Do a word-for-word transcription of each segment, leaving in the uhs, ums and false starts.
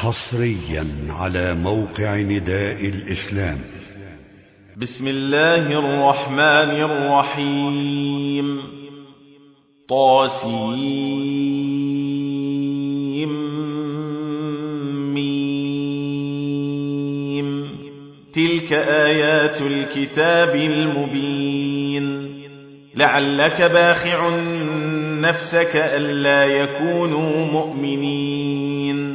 حصريا على موقع نداء الإسلام. بسم الله الرحمن الرحيم. طاسيم ميم. تلك آيات الكتاب المبين. لعلك باخع نفسك ألا يكونوا مؤمنين.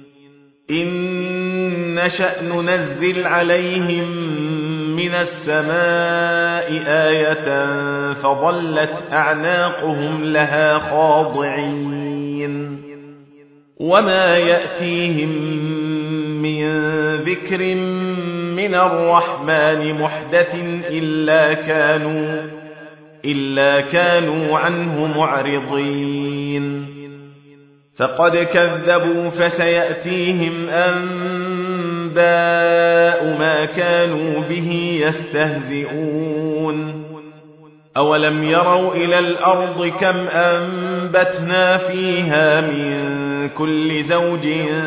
إن نشأ ننزل عليهم من السماء آية فظلت أعناقهم لها خاضعين. وما يأتيهم من ذكر من الرحمن محدث إلا كانوا إلا كانوا عنه معرضين. فقد كذبوا فسيأتيهم أنباء ما كانوا به يستهزئون. أولم يروا إلى الأرض كم أنبتنا فيها من كل زوج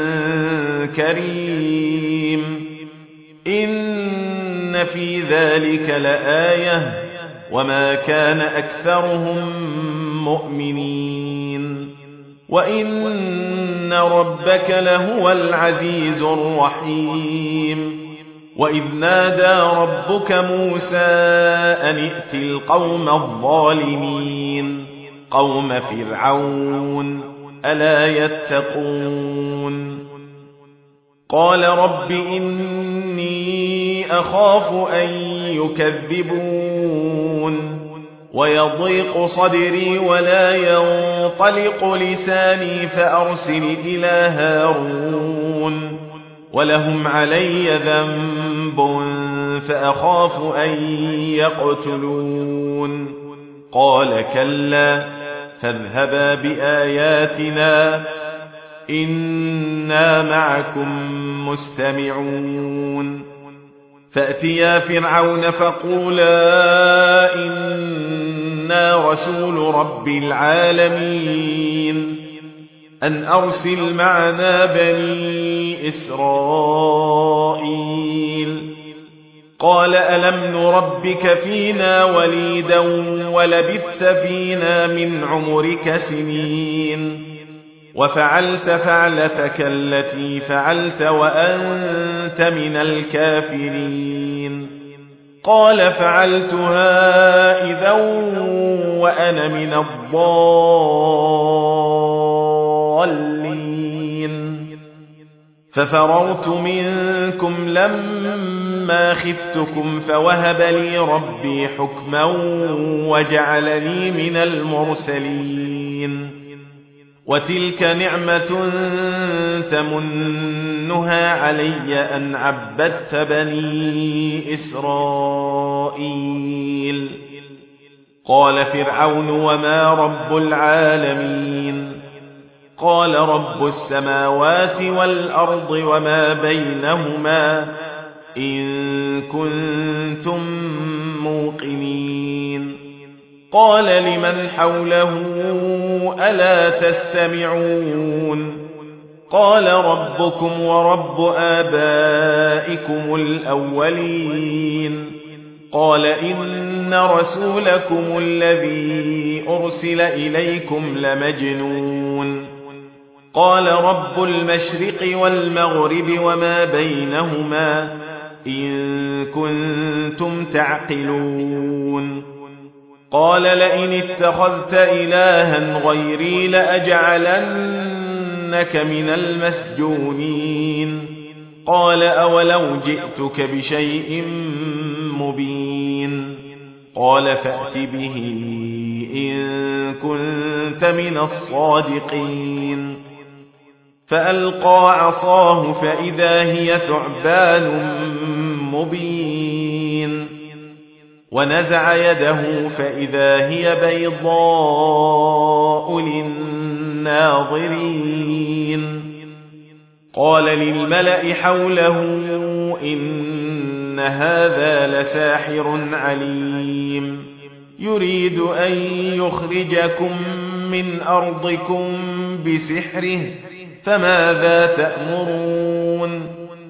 كريم. إن في ذلك لآية وما كان أكثرهم مؤمنين. وإن ربك لهو العزيز الرحيم. وإذ نادى ربك موسى أن ائت القوم الظالمين قوم فرعون ألا يتقون. قال رب إني أخاف أن يكذبون ويضيق صدري ولا ينطلق لساني فأرسل إلى هارون ولهم علي ذنب فأخاف أن يقتلون. قال كلا فاذهبا بآياتنا إنا معكم مستمعون. فأتيا فرعون فقولا إنا رسول رب العالمين أن أرسل معنا بني إسرائيل. قال ألم نربك فينا وليدا ولبثت فينا من عمرك سنين وفعلت فعلتك التي فعلت وأنت من الكافرين. قال فعلتها إذا وأنا من الضالين. ففررت منكم لما خفتكم فوهب لي ربي حكما وجعلني من المرسلين. وتلك نعمة تمنها علي أن عبدت بني إسرائيل. قال فرعون وما رب العالمين. قال رب السماوات والأرض وما بينهما إن كنتم موقنين. قال لمن حوله ألا تستمعون. قال ربكم ورب آبائكم الأولين. قال إن رسولكم الذي أرسل إليكم لمجنون. قال رب المشرق والمغرب وما بينهما إن كنتم تعقلون. قال لئن اتخذت إلها غيري لأجعلنك من المسجونين. قال أولو جئتك بشيء مبين. قال فأت به إن كنت من الصادقين. فألقى عصاه فإذا هي ثعبان مبين. ونزع يده فإذا هي بيضاء للناظرين. قال للملأ حوله إن هذا لساحر عليم يريد أن يخرجكم من أرضكم بسحره فماذا تأمرون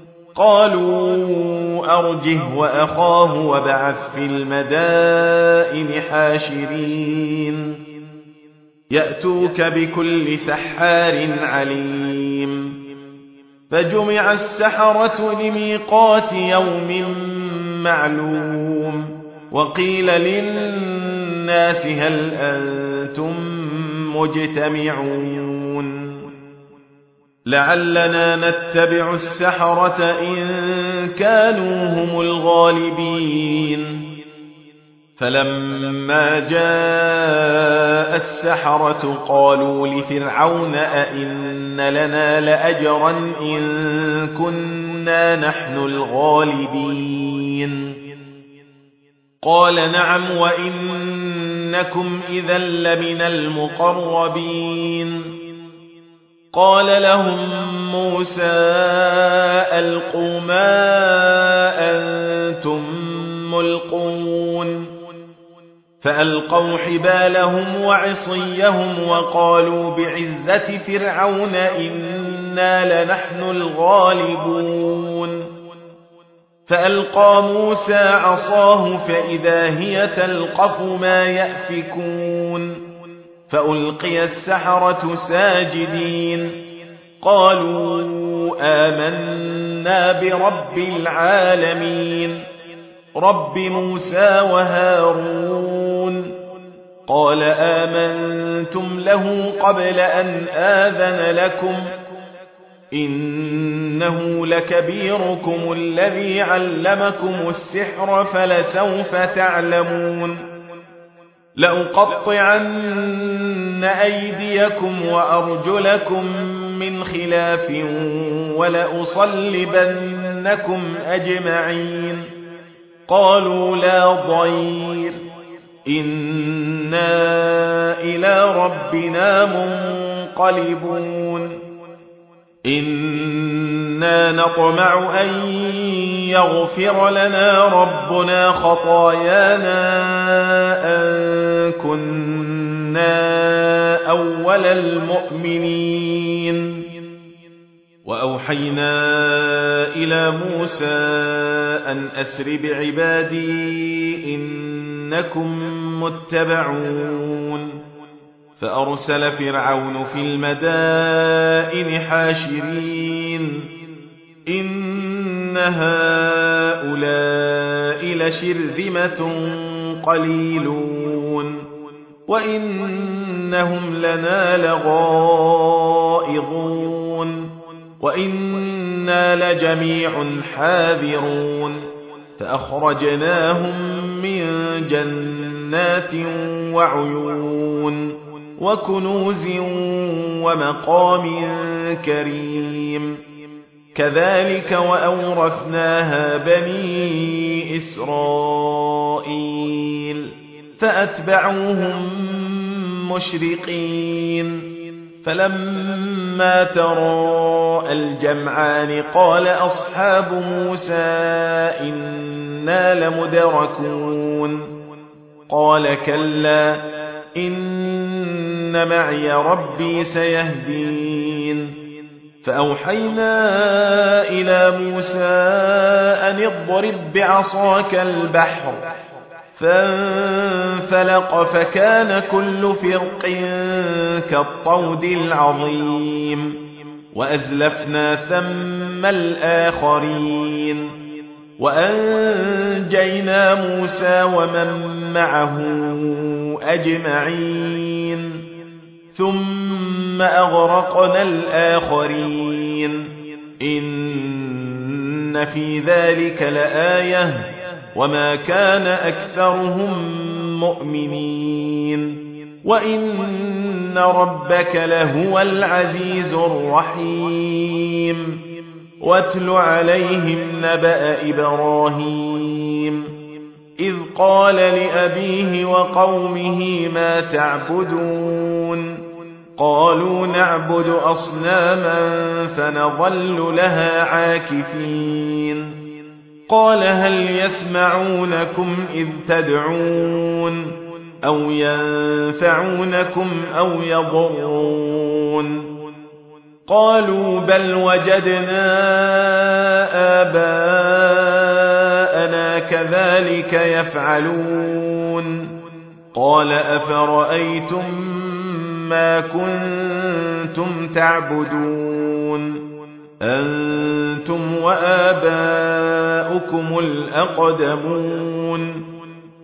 قالوا أرجه وأخاه وابعث في المدائن حاشرين يأتوك بكل سحار عليم فجمع السحرة لميقات يوم معلوم وقيل للناس هل أنتم مجتمعون لعلنا نتبع السحرة إن كانوا هم الغالبين فلما جاء السحرة قالوا لفرعون أئن لنا لأجرا إن كنا نحن الغالبين قال نعم وإنكم إذا لمن المقربين قال لهم موسى ألقوا ما أنتم ملقون فألقوا حبالهم وعصيهم وقالوا بعزة فرعون إنا لنحن الغالبون فألقى موسى عصاه فإذا هي تلقف ما يأفكون فألقي السحرة ساجدين قالوا آمنا برب العالمين رب موسى وهارون قال آمنتم له قبل أن آذن لكم إنه لكبيركم الذي علمكم السحر فلسوف تعلمون لأقطعن أيديكم وأرجلكم من خلاف ولأصلبنكم أجمعين قالوا لا ضير إنا إلى ربنا منقلبون إنا نطمع أن يغفر لنا ربنا خطايانا أن كنا أول المؤمنين وأوحينا إلى موسى أن أسر بعبادي إنكم متبعون فأرسل فرعون في المدائن حاشرين إن هؤلاء لشرذمة قليلون وإنهم لنا لغائظون وإنا لجميع حاذرون فأخرجناهم من جنات وعيون وكنوز ومقام كريم كذلك وأورثناها بني إسرائيل فأتبعوهم مشرقين فلما تراءى الجمعان قال أصحاب موسى إنا لمدركون قال كلا إن معي ربي سيهدين فأوحينا إلى موسى أن اضرب بعصاك البحر فانفلق فكان كل فرق كالطود العظيم وأزلفنا ثم الآخرين وأنجينا موسى ومن معه أجمعين ثم أغرقنا الآخرين إن في ذلك لآية وما كان أكثرهم مؤمنين وإن ربك لهو العزيز الرحيم واتل عليهم نبأ إبراهيم إذ قال لأبيه وقومه ما تعبدون قالوا نعبد أصناما فنظل لها عاكفين قال هل يسمعونكم إذ تدعون أو ينفعونكم أو يضرون قالوا بل وجدنا آباءنا كذلك يفعلون قال أفرأيتم ما كنتم تعبدون أنتم وآباؤكم الأقدمون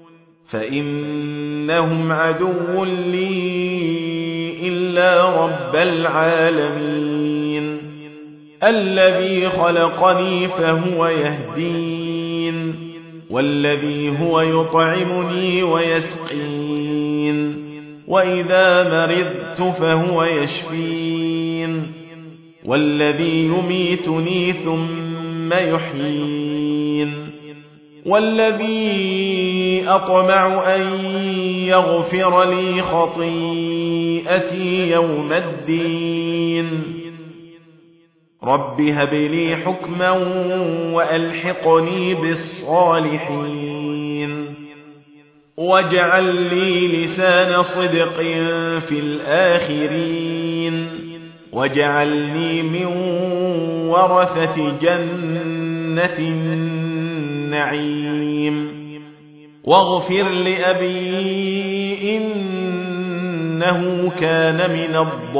فإنهم عدو لي إلا رب العالمين الذي خلقني فهو يهدين والذي هو يطعمني ويسقين وإذا مرضت فهو يشفين والذي يميتني ثم يحيين والذي أطمع أن يغفر لي خطيئتي يوم الدين رب هب لي حكما وألحقني بالصالحين واجعل لي لسان صدق في الآخرين واجعلني من ورثة جنة النعيم واغفر لأبي إنه كان من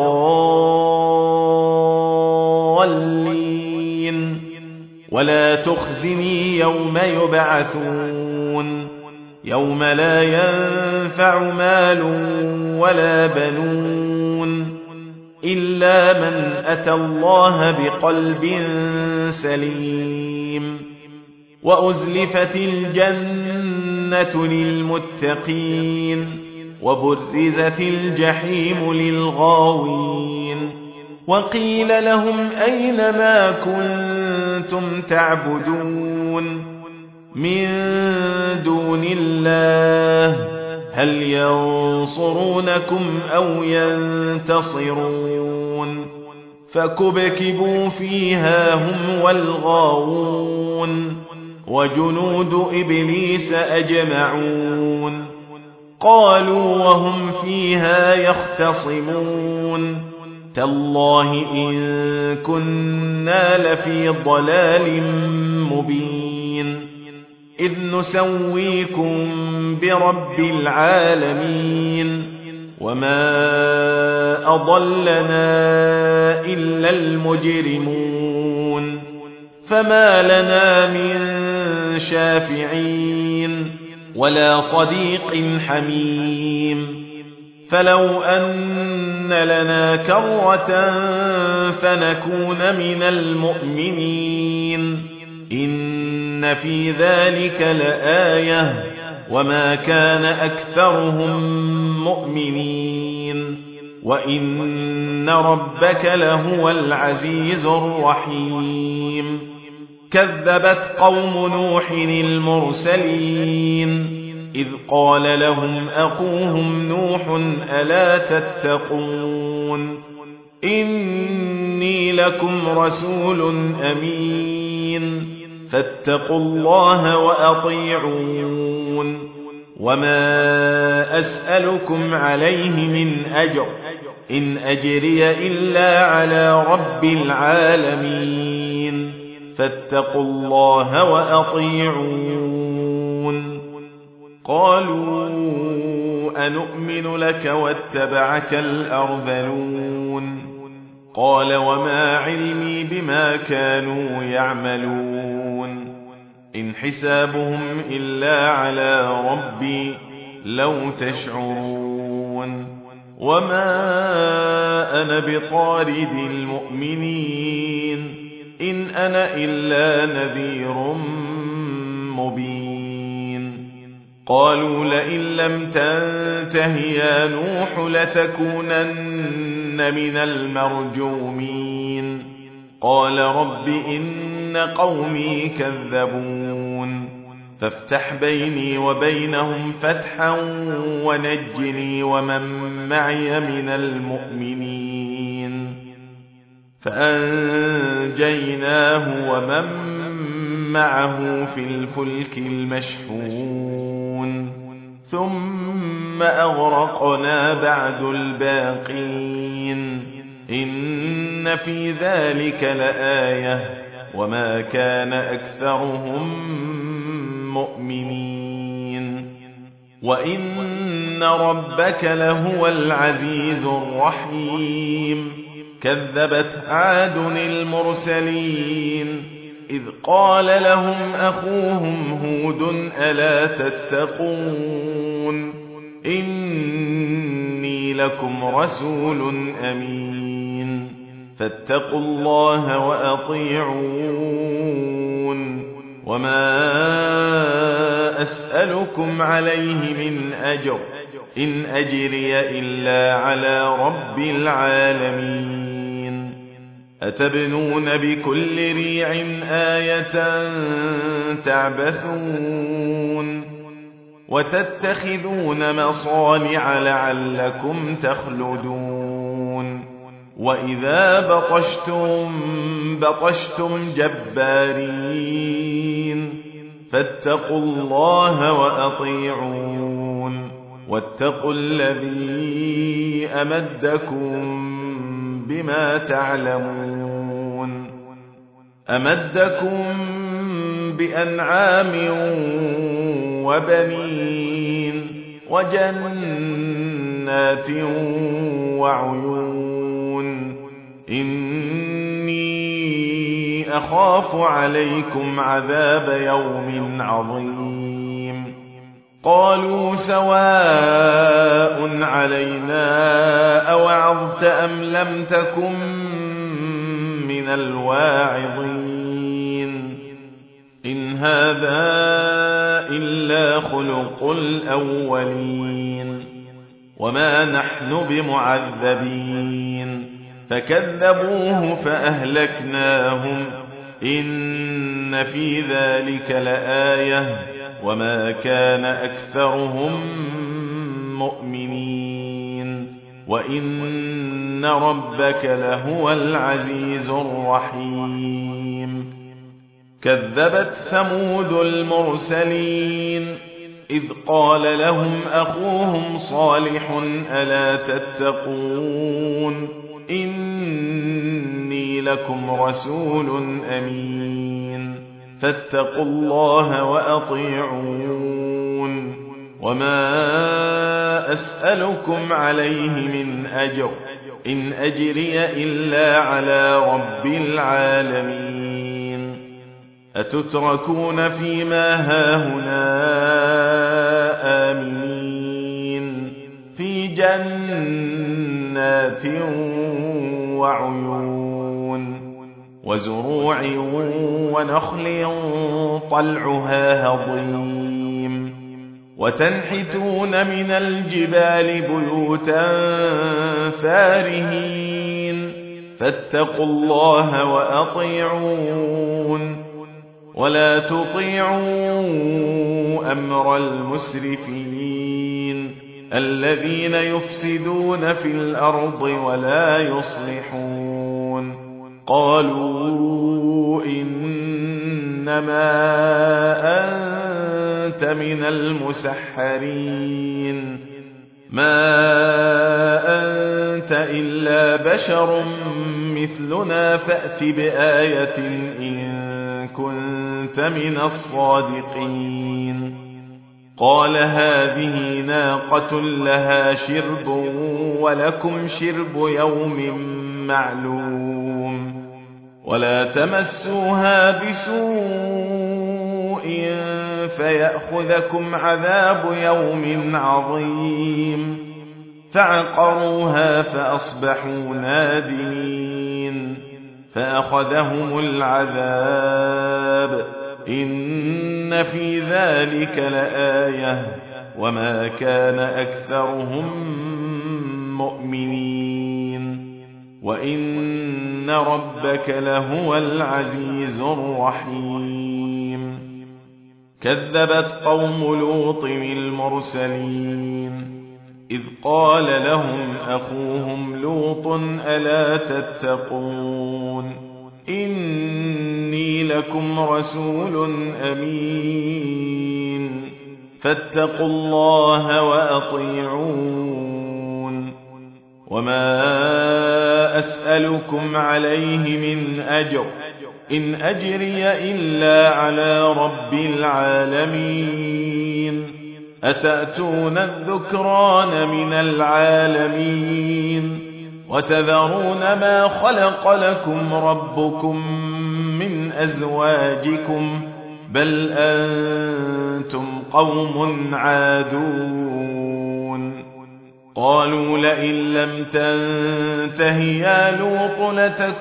الضالين ولا تخزني يوم يبعثون يوم لا ينفع مال ولا بنون إلا من أتى الله بقلب سليم وأزلفت الجنة للمتقين وبرزت الجحيم للغاوين وقيل لهم أين ما كنتم تعبدون من دون الله هل ينصرونكم أو ينتصرون فكبكبوا فيها هم والغاوون وجنود إبليس أجمعون قالوا وهم فيها يختصمون تالله إن كنا لفي ضلال مبين إذ نسويكم برب العالمين وما أضلنا إلا المجرمون فما لنا من شافعين ولا صديق حميم فلو أن لنا كرة فنكون من المؤمنين إن في ذلك لآية وما كان أكثرهم مؤمنين وإن ربك لهو العزيز الرحيم كذبت قوم نوح المرسلين إذ قال لهم أخوهم نوح ألا تتقون إني لكم رسول أمين فاتقوا الله وأطيعون وما أسألكم عليه من أجر إن أجري إلا على رب العالمين فاتقوا الله وأطيعون قالوا أنؤمن لك واتبعك الأرذلون قال وما علمي بما كانوا يعملون إن حسابهم إلا على ربي لو تشعرون وما أنا بطارد المؤمنين إن أنا إلا نذير مبين قالوا لئن لم تنته يا نوح لتكونن من المرجومين قال رب إن قومي كذبون فافتح بيني وبينهم فتحا ونجني ومن معي من المؤمنين فأنجيناه ومن معه في الفلك المشحون ثم أغرقنا بعد الباقين إن إن في ذلك لآية وما كان أكثرهم مؤمنين وإن ربك لهو العزيز الرحيم كذبت عاد المرسلين إذ قال لهم أخوهم هود ألا تتقون إني لكم رسول أمين فاتقوا الله وأطيعون وما أسألكم عليه من أجر إن أجري إلا على رب العالمين أتبنون بكل ريع آية تعبثون وتتخذون مصانع لعلكم تخلدون وإذا بطشتم بطشتم جبارين فاتقوا الله وأطيعون واتقوا الذي أمدكم بما تعلمون أمدكم بأنعام وبنين وجنات وعيون إني أخاف عليكم عذاب يوم عظيم قالوا سواء علينا أوعظت أم لم تكن من الواعظين إن هذا إلا خلق الأولين وما نحن بمعذبين فكذبوه فأهلكناهم إن في ذلك لآية وما كان أكثرهم مؤمنين وإن ربك لهو العزيز الرحيم كذبت ثمود المرسلين إذ قال لهم أخوهم صالح ألا تتقون إني لكم رسول أمين فاتقوا الله وأطيعون وما أسألكم عليه من أجر إن أجري إلا على رب العالمين أتتركون فيما هاهنا آمنين في جنات وعيون وزروع ونخل طلعها هضيم وتنحتون من الجبال بيوتا فارهين فاتقوا الله وأطيعون ولا تطيعوا أمر المسرفين الذين يفسدون في الأرض ولا يصلحون قالوا إنما أنت من المسحرين ما أنت إلا بشر مثلنا فأت بآية إن كنت من الصادقين قال هذه ناقة لها شرب ولكم شرب يوم معلوم ولا تمسوها بسوء فيأخذكم عذاب يوم عظيم فعقروها فأصبحوا نادمين فأخذهم العذاب إن في ذلك لآية وما كان أكثرهم مؤمنين وإن ربك لهو العزيز الرحيم كذبت قوم لوط المرسلين إذ قال لهم أخوهم لوط ألا تتقون إني لكم رسول أمين فاتقوا الله وأطيعون وما أسألكم عليه من أجر إن أجري إلا على رب العالمين أتأتون الذكران من العالمين وتذرون ما خلق لكم ربكم من أزواجكم بل أنتم قوم عادون قالوا لئن لم تنته يا لوط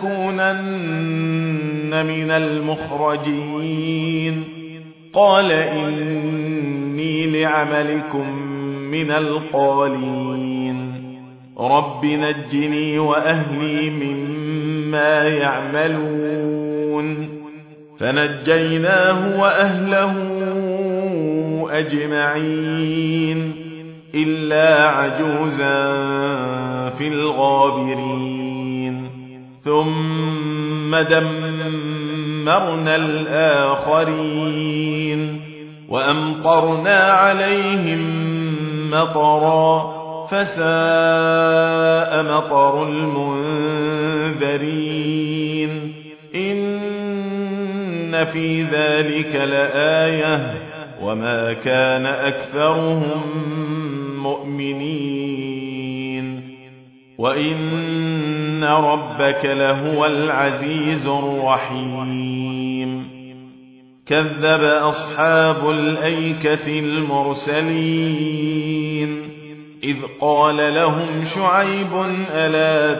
لتكونن من المخرجين قال إني لعملكم من القالين رب نجني وأهلي مما يعملون فنجيناه وأهله أجمعين إلا عجوزا في الغابرين ثم دمرنا الآخرين وأمطرنا عليهم مطرا فساء مطر المنذرين إن في ذلك لآية وما كان أكثرهم مؤمنين وإن ربك لهو العزيز الرحيم كذب أصحاب الأيكة المرسلين إذ قال لهم شعيب ألا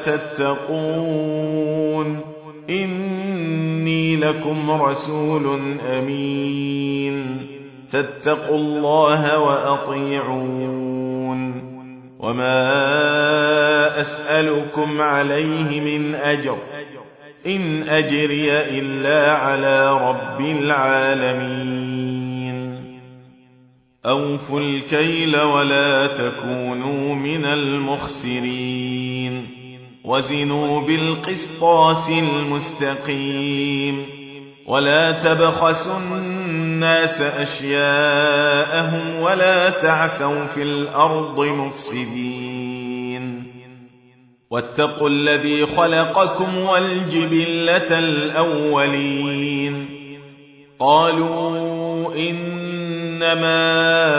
تتقون إني لكم رسول أمين فاتقوا الله وأطيعون وما أسألكم عليه من أجر إن أجري إلا على رب العالمين أوفوا الكيل ولا تكونوا من المخسرين وزنوا بالقسطاس المستقيم ولا تبخسوا الناس أشياءهم ولا تعثوا في الأرض مفسدين واتقوا الذي خلقكم والجبلة الأولين قالوا إنما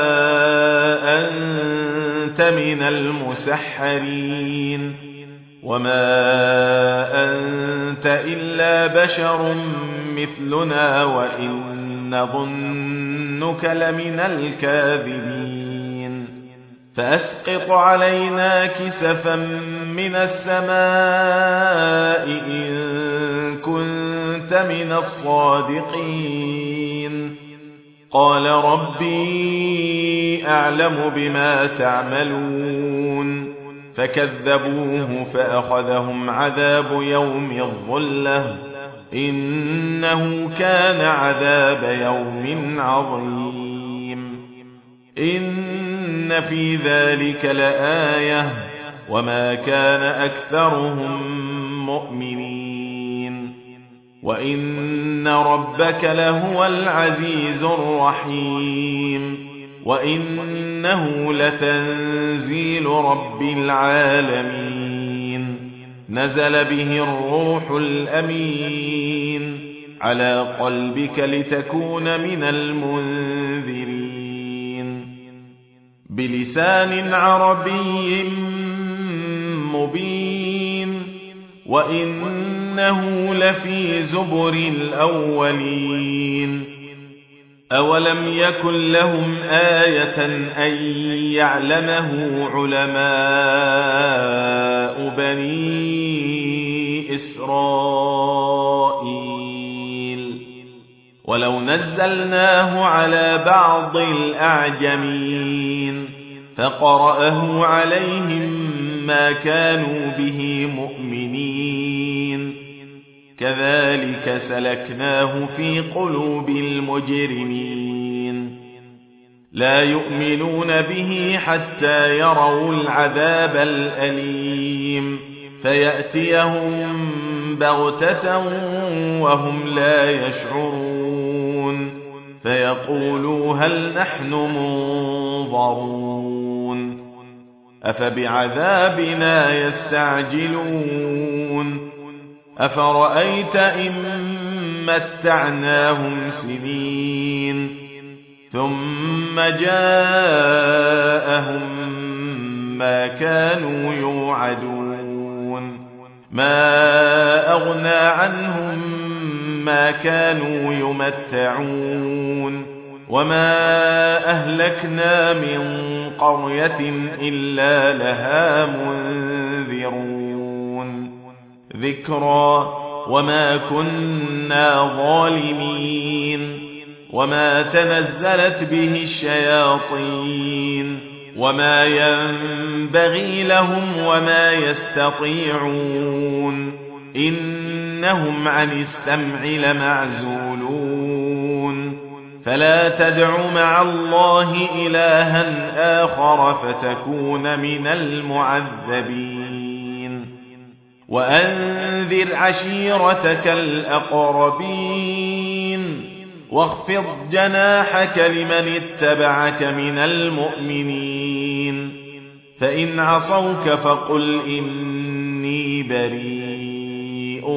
أنت من المسحرين وما أنت إلا بشر مثلنا وإن نظنك لمن الكاذبين فأسقط علينا كسفا من السماء إن كنت من الصادقين قال ربي أعلم بما تعملون فكذبوه فأخذهم عذاب يوم الظلة إنه كان عذاب يوم عظيم إن في ذلك لآية وما كان أكثرهم مؤمنين وإن ربك لهو العزيز الرحيم وإنه لتنزيل رب العالمين نزل به الروح الأمين على قلبك لتكون من المنذرين بلسان عربي مبين وإنه لفي زبر الأولين أولم يكن لهم آية أن يعلمه علماء بني إسرائيل ولو نزلناه على بعض الأعجمين فقرأه عليهم ما كانوا به مؤمنين كذلك سلكناه في قلوب المجرمين لا يؤمنون به حتى يروا العذاب الأليم فيأتيهم بغتة وهم لا يشعرون فيقولوا هل نحن منظرون أفبعذابنا يستعجلون أفرأيت إن متعناهم سنين ثم جاءهم ما كانوا يوعدون ما أغنى عنهم ما كانوا يمتعون وما أهلكنا من قرية إلا لها منذرون ذكرى وما كنا ظالمين وما تنزلت به الشياطين وما ينبغي لهم وما يستطيعون إنهم عن السمع لمعزولون فلا تدع مع الله إلها آخر فتكون من المعذبين وأنذر عشيرتك الأقربين واخفض جناحك لمن اتبعك من المؤمنين فإن عصوك فقل إني بريء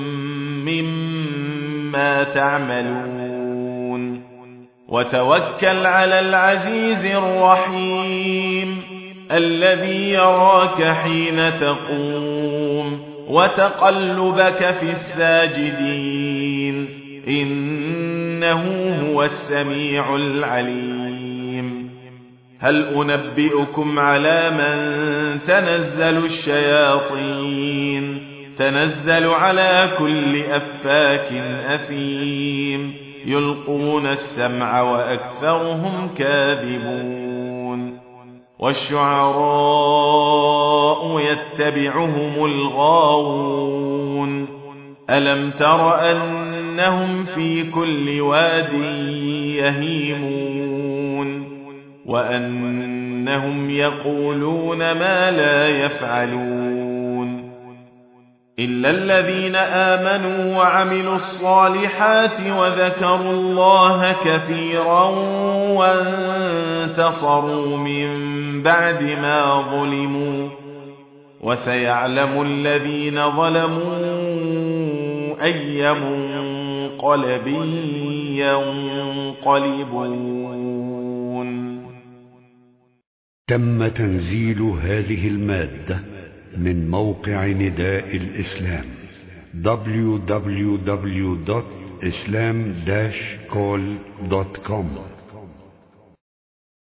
مما تعملون وتوكل على العزيز الرحيم الذي يراك حين تقوم وتقلبك في الساجدين إنه هو السميع العليم هل أنبئكم على من تنزل الشياطين تنزل على كل أفاك أثيم يلقون السمع وأكثرهم كاذبون والشعراء يتبعهم الغاوون ألم تر أنهم في كل واد يهيمون وأنهم يقولون ما لا يفعلون إلا الذين آمنوا وعملوا الصالحات وذكروا الله كثيرا وانتصروا من بعد ما ظلموا وسيعلم الذين ظلموا أي منقلب ينقلبون. تم تنزيل هذه المادة من موقع نداء الإسلام دبليو دبليو دبليو دوت إسلام داش كول دوت كوم.